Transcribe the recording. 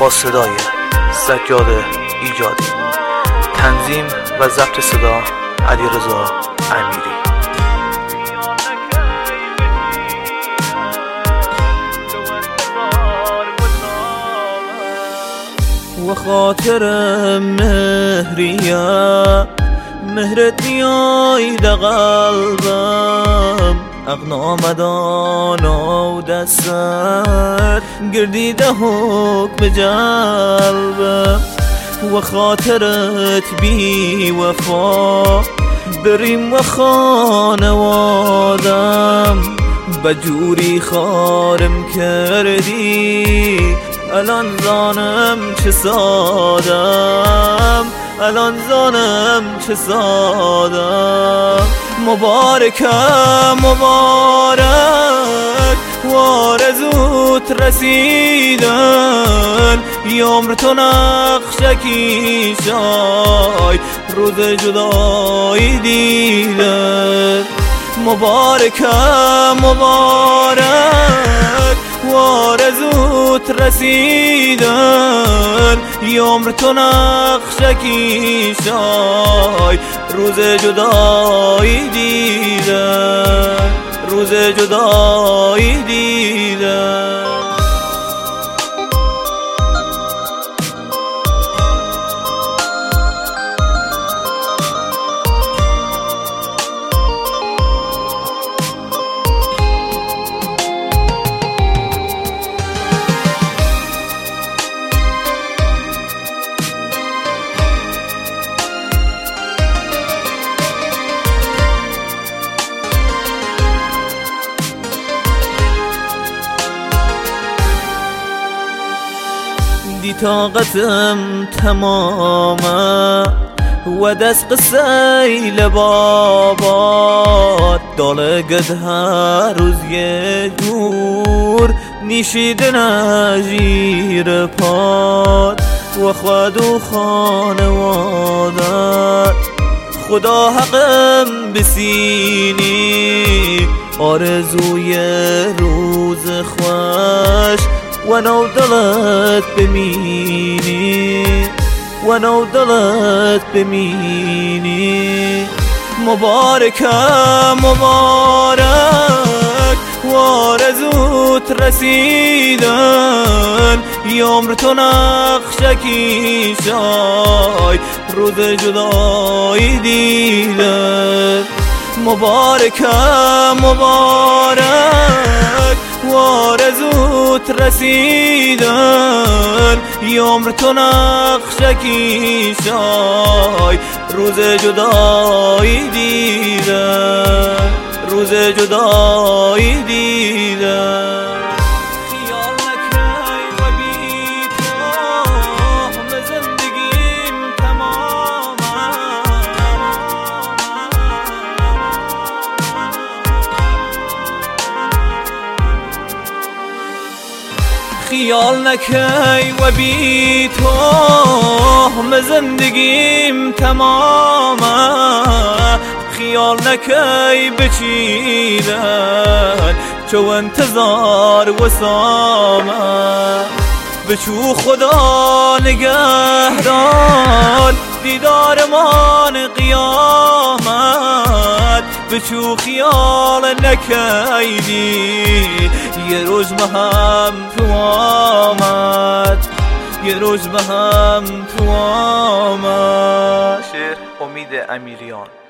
با صدای سجاد ایجادی، تنظیم و ضبط صدا علیرضا امیری. و خاطر مهرت میاید قلبم، اقنامدان و دستت گردیده حکم جلبم. و خاطرت بی وفا بریم و خانوادم، بجوری خارم کردی الان زانم چه سادم، الان زانم چه سادم. مبارکم مبارک و آرزوت رسیدن، ی عمر تو نقشکی شای روز جدایی دیدن. مبارکم مبارک و آرزوت رسیدن، ی عمر تو نقشکی شای روز جدایی دیدن، روز جدایی دیدن. دی طاقتم تمامه و دست قصه لبابات، دالگد هر روز یه جور نیشیدن اجیر پاد. و خود و خانوادت خدا حقم بسینی، آرزوی روز خوش و نو دلت بمینی، و نو دلت بمینی. مبارکم مبارک و آرزوت رسیدن، ی عمر تو نقشکی شای روز جدایی دیدن. مبارکم مبارک و آرزوت رسیدن، ی عمر تو نقشکی شای روز جدایی دیدن، روز جدایی دیدن. خیال نکنی و بی تو همه زندگیم تمامه، خیال نکنی و بی تو همه زندگیم تمامه. خیال نکی بچیدن چو انتظار وسامه، بچو خدا نگهدار دیدارمان قیامت. بچو خیال نکیدی یه روز هم تو آمد، یه روز هم تو آمد. شعر امید امیریان.